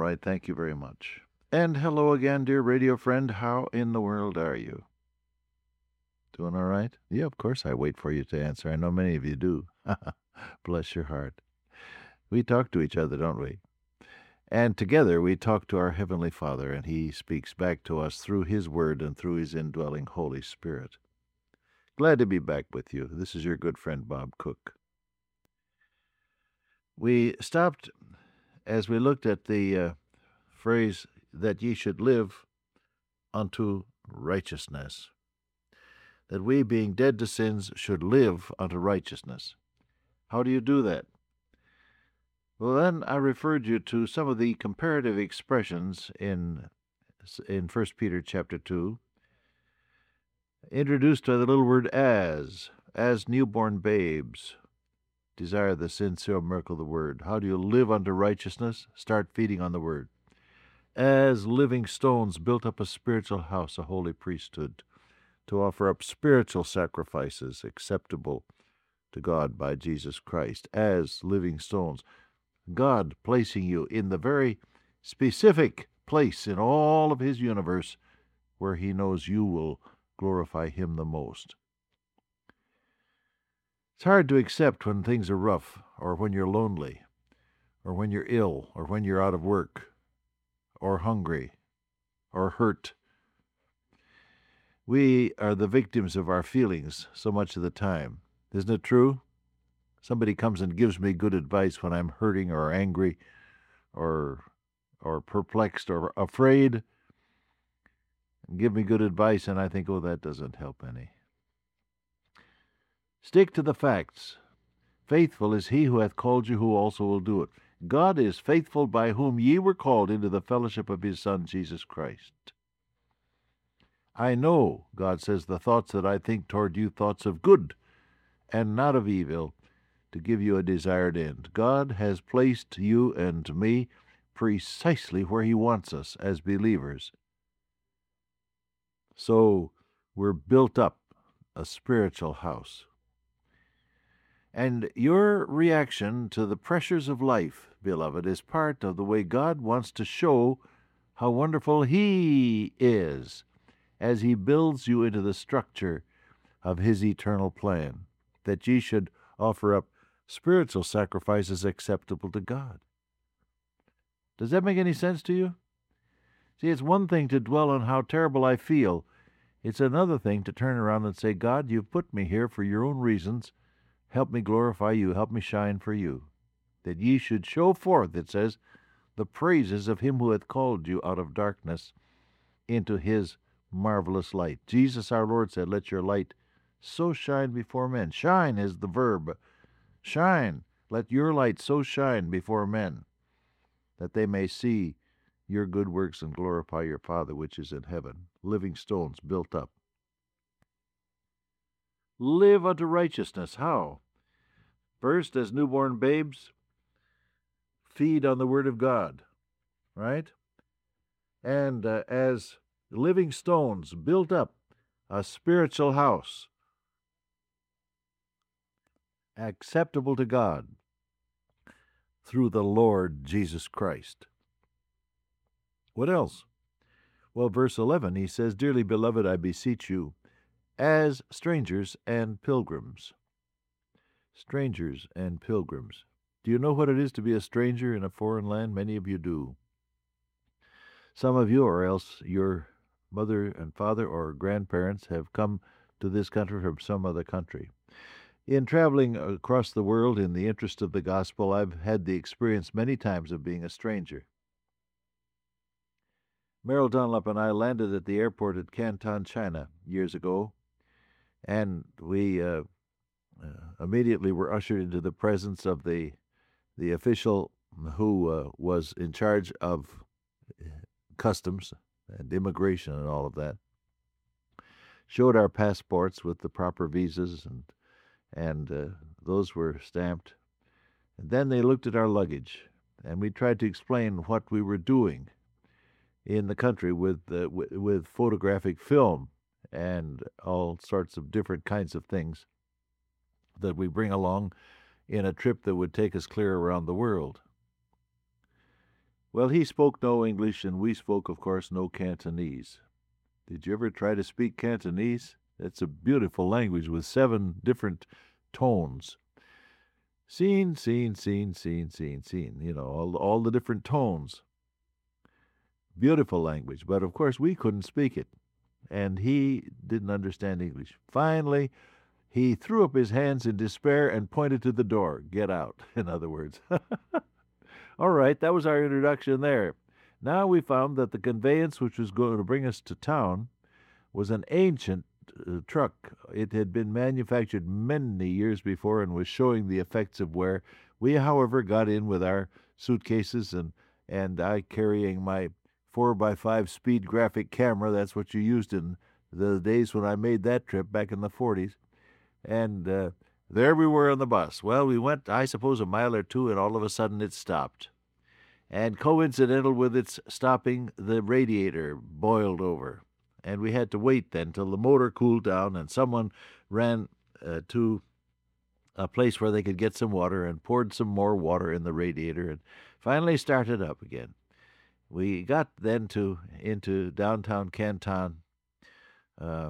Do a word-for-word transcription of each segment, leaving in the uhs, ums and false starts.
right. Thank you very much. And hello again, dear radio friend. How in the world are you? Doing all right? Yeah, of course I wait for you to answer. I know many of you do. Bless your heart. We talk to each other, don't we? And together we talk to our Heavenly Father, and He speaks back to us through His Word and through His indwelling Holy Spirit. Glad to be back with you. This is your good friend, Bob Cook. We stopped as we looked at the uh, phrase that ye should live unto righteousness. That we, being dead to sins, should live unto righteousness. How do you do that? Well, then I referred you to some of the comparative expressions in in First Peter chapter two, introduced by the little word as, as newborn babes. Desire the sincere milk of the Word. How do you live unto righteousness? Start feeding on the Word. As living stones built up a spiritual house, a holy priesthood, to offer up spiritual sacrifices acceptable to God by Jesus Christ. As living stones. God placing you in the very specific place in all of His universe where He knows you will glorify Him the most. It's hard to accept when things are rough, or when you're lonely, or when you're ill, or when you're out of work, or hungry, or hurt. We are the victims of our feelings so much of the time. Isn't it true? Somebody comes and gives me good advice when I'm hurting or angry or or perplexed or afraid. Give me good advice, and I think, oh, that doesn't help any. Stick to the facts. Faithful is He who hath called you, who also will do it. God is faithful, by whom ye were called into the fellowship of His Son, Jesus Christ. I know, God says, the thoughts that I think toward you, thoughts of good and not of evil, to give you a desired end. God has placed you and me precisely where He wants us as believers. So we're built up a spiritual house. And your reaction to the pressures of life, beloved, is part of the way God wants to show how wonderful He is as He builds you into the structure of His eternal plan, that ye should offer up spiritual sacrifices acceptable to God. Does that make any sense to you? See, it's one thing to dwell on how terrible I feel. It's another thing to turn around and say, God, you've put me here for your own reasons. Help me glorify you. Help me shine for you. That ye should show forth, it says, the praises of Him who hath called you out of darkness into His marvelous light. Jesus our Lord said, let your light so shine before men. Shine is the verb. Shine. Let your light so shine before men, that they may see your good works and glorify your Father which is in heaven. Living stones built up. Live unto righteousness. How? First, as newborn babes, feed on the Word of God, right? And uh, as living stones built up a spiritual house acceptable to God through the Lord Jesus Christ. What else? Well, verse eleven, he says, Dearly beloved, I beseech you, as strangers and pilgrims. Strangers and pilgrims. Do you know what it is to be a stranger in a foreign land? Many of you do. Some of you, or else your mother and father or grandparents, have come to this country from some other country. In traveling across the world in the interest of the gospel, I've had the experience many times of being a stranger. Merrill Dunlop and I landed at the airport at Canton, China, years ago, and we uh, uh, immediately were ushered into the presence of the the official who uh, was in charge of customs and immigration and all of that. Showed our passports with the proper visas, and and uh, those were stamped. And then they looked at our luggage, and we tried to explain what we were doing in the country with uh, w- with photographic film and all sorts of different kinds of things that we bring along in a trip that would take us clear around the world. Well, he spoke no English, and we spoke, of course, no Cantonese. Did you ever try to speak Cantonese? It's a beautiful language with seven different tones. Scene, scene, scene, scene, scene, scene. You know, all, all the different tones. Beautiful language, but of course we couldn't speak it, and he didn't understand English. Finally, he threw up his hands in despair and pointed to the door. Get out, in other words. All right, that was our introduction there. Now we found that the conveyance which was going to bring us to town was an ancient uh, truck. It had been manufactured many years before and was showing the effects of wear. We, however, got in with our suitcases, and, and I carrying my four by five speed graphic camera. That's what you used in the days when I made that trip back in the forties. And uh, there we were on the bus. Well, we went, I suppose, a mile or two, and all of a sudden it stopped. And coincidental with its stopping, the radiator boiled over. And we had to wait then till the motor cooled down, and someone ran uh, to a place where they could get some water and poured some more water in the radiator and finally started up again. We got then to into downtown Canton, uh,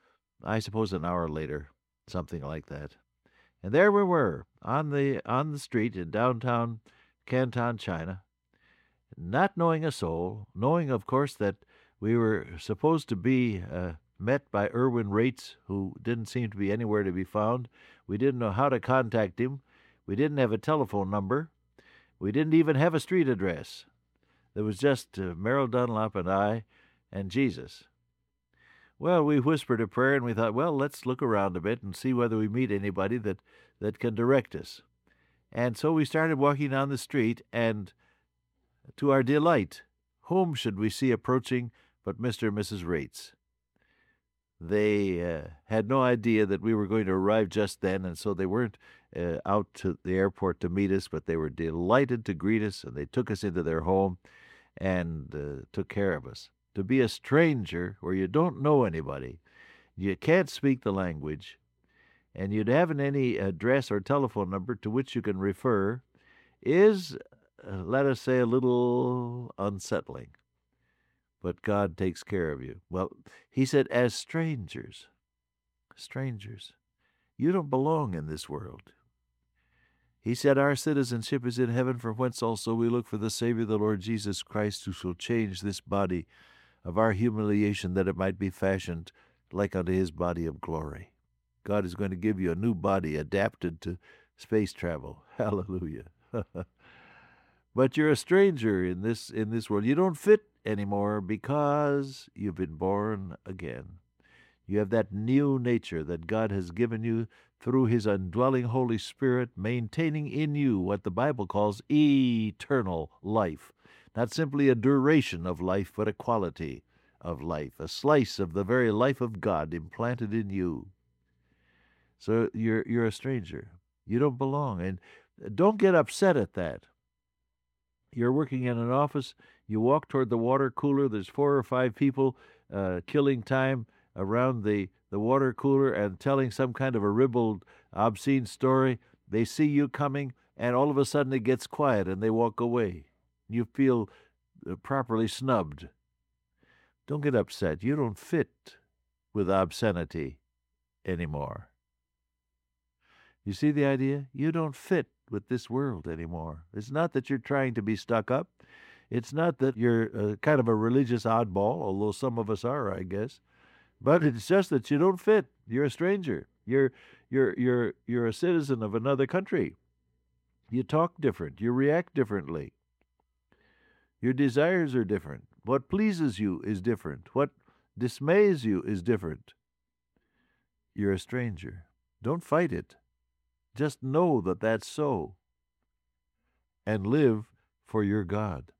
I suppose an hour later, something like that. And there we were, on the on the street in downtown Canton, China, not knowing a soul, knowing, of course, that we were supposed to be uh, met by Irwin Rates, who didn't seem to be anywhere to be found. We didn't know how to contact him. We didn't have a telephone number. We didn't even have a street address. There was just uh, Merrill Dunlop and I and Jesus. Well, we whispered a prayer, and we thought, well, let's look around a bit and see whether we meet anybody that, that can direct us. And so we started walking down the street, and to our delight, whom should we see approaching but Mister and Missus Rates? They uh, had no idea that we were going to arrive just then, and so they weren't uh, out to the airport to meet us, but they were delighted to greet us, and they took us into their home and uh, took care of us. To be a stranger where you don't know anybody, you can't speak the language, and you haven't any address or telephone number to which you can refer, is, uh, let us say, a little unsettling. But God takes care of you. Well, he said, as strangers, strangers, you don't belong in this world. He said, our citizenship is in heaven, from whence also we look for the Savior, the Lord Jesus Christ, who shall change this body of our humiliation, that it might be fashioned like unto his body of glory. God is going to give you a new body adapted to space travel. Hallelujah. But you're a stranger in this in this world. You don't fit anymore because you've been born again. You have that new nature that God has given you through his indwelling Holy Spirit, maintaining in you what the Bible calls eternal life. Not simply a duration of life, but a quality of life, a slice of the very life of God implanted in you. So you're you're a stranger. You don't belong. And don't get upset at that. You're working in an office, you walk toward the water cooler, there's four or five people uh, killing time around the, the water cooler and telling some kind of a ribald, obscene story. They see you coming, and all of a sudden it gets quiet, and they walk away. You feel uh, properly snubbed. Don't get upset. You don't fit with obscenity anymore. You see the idea? You don't fit with this world anymore. It's not that you're trying to be stuck up. It's not that you're uh, kind of a religious oddball, although some of us are, I guess. But it's just that you don't fit. You're a stranger. You're you're you're you're a citizen of another country. You talk different. You react differently. Your desires are different. What pleases you is different. What dismays you is different. You're a stranger. Don't fight it. Just know that that's so, and live for your God.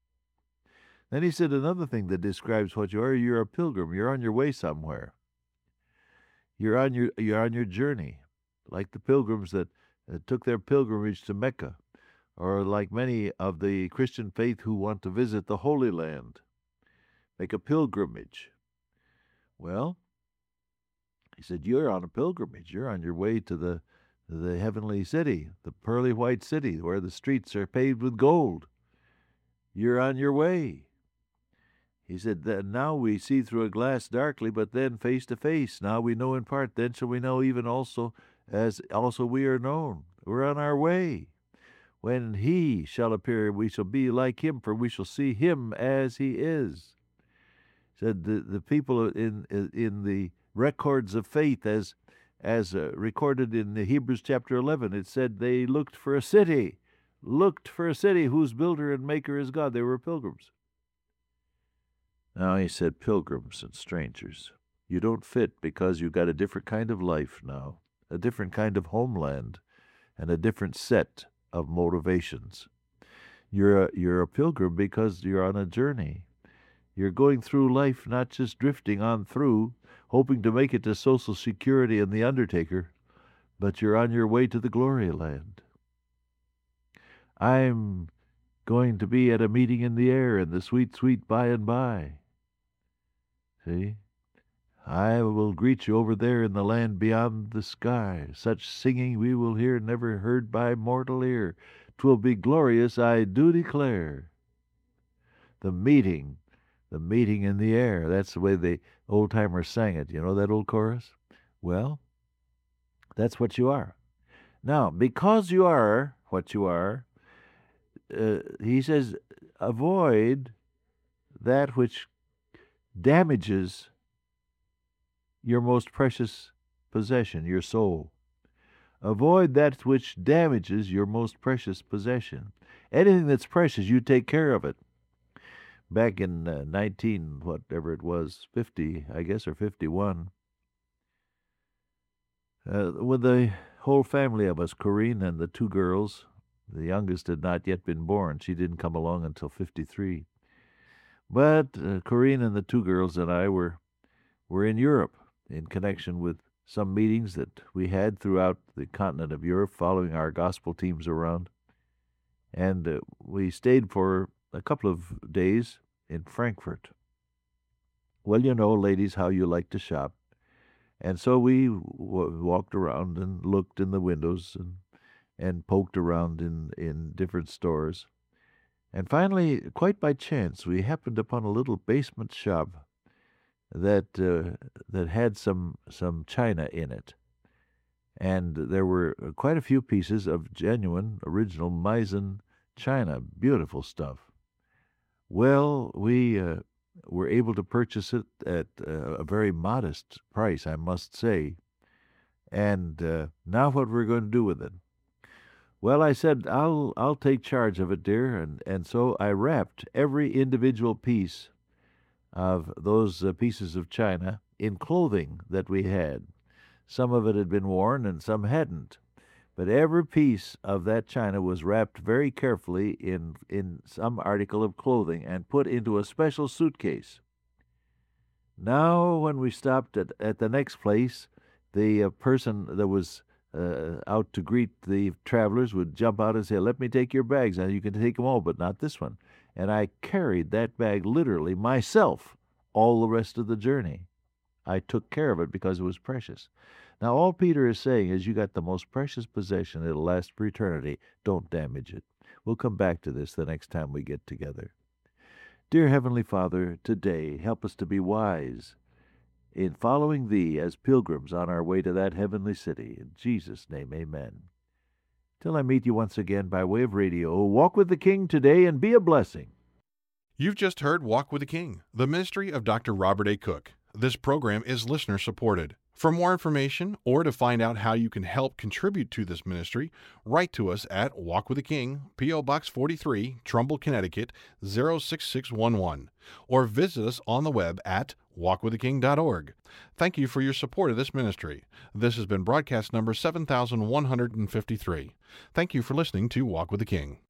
Then he said another thing that describes what you are. You're a pilgrim. You're on your way somewhere. You're on your you're on your journey, like the pilgrims that uh, took their pilgrimage to Mecca, or like many of the Christian faith who want to visit the Holy Land, make a pilgrimage. Well, he said, you're on a pilgrimage. You're on your way to the the heavenly city, the pearly white city, where the streets are paved with gold. you're on your way. He said, that now we see through a glass darkly, but then face to face. Now we know in part, then shall we know even also as also we are known. We're on our way. When he shall appear, we shall be like him, for we shall see him as he is. Said the, the people in in the records of faith, as as uh, recorded in the Hebrews chapter eleven, it said they looked for a city, looked for a city whose builder and maker is God. They were pilgrims. Now he said, pilgrims and strangers, you don't fit because you've got a different kind of life now, a different kind of homeland, and a different set of motivations. You're a, you're a pilgrim because you're on a journey. You're going through life, not just drifting on through, hoping to make it to Social Security and the undertaker, but you're on your way to the glory land. I'm going to be at a meeting in the air in the sweet, sweet by and by. See? I will greet you over there in the land beyond the sky. Such singing we will hear, never heard by mortal ear. 'Twill be glorious, I do declare. The meeting, the meeting in the air. That's the way the old-timers sang it. You know that old chorus? Well, that's what you are. Now, because you are what you are, uh, he says, avoid that which damages your most precious possession, your soul. Avoid that which damages your most precious possession. Anything that's precious, you take care of it. Back in uh, nineteen, whatever it was, fifty, I guess, or fifty-one, uh, with the whole family of us, Corinne and the two girls, the youngest had not yet been born. She didn't come along until fifty-three. But uh, Corinne and the two girls and I were were in Europe in connection with some meetings that we had throughout the continent of Europe, following our gospel teams around. And uh, we stayed for a couple of days in Frankfurt. Well, you know, ladies, how you like to shop. And so we w- walked around and looked in the windows and, and poked around in, in different stores. And finally, quite by chance, we happened upon a little basement shop that uh, that had some some china in it, and there were quite a few pieces of genuine, original Meissen china, beautiful stuff. Well, we uh, were able to purchase it at uh, a very modest price, I must say. And uh, now, what we're going to do with it? Well, I said, I'll I'll take charge of it, dear, and, and so I wrapped every individual piece of those uh, pieces of china in clothing that we had. Some of it had been worn and some hadn't, but every piece of that china was wrapped very carefully in, in some article of clothing and put into a special suitcase. Now, when we stopped at, at the next place, the uh, person that was Uh, out to greet the travelers would jump out and say, let me take your bags. Now you can take them all, but not this one. And I carried that bag literally myself all the rest of the journey. I took care of it because it was precious. Now all Peter is saying is, you got the most precious possession. It'll last for eternity. Don't damage it. We'll come back to this the next time we get together. Dear Heavenly Father, today help us to be wise in following Thee as pilgrims on our way to that heavenly city. In Jesus' name, amen. Till I meet you once again by way of radio, walk with the King today and be a blessing. You've just heard Walk with the King, the ministry of Doctor Robert A. Cook. This program is listener-supported. For more information or to find out how you can help contribute to this ministry, write to us at Walk with the King, P O. Box forty-three, Trumbull, Connecticut, zero six six one one, or visit us on the web at walk with the king dot org. Thank you for your support of this ministry. This has been broadcast number seven thousand one hundred fifty-three. Thank you for listening to Walk with the King.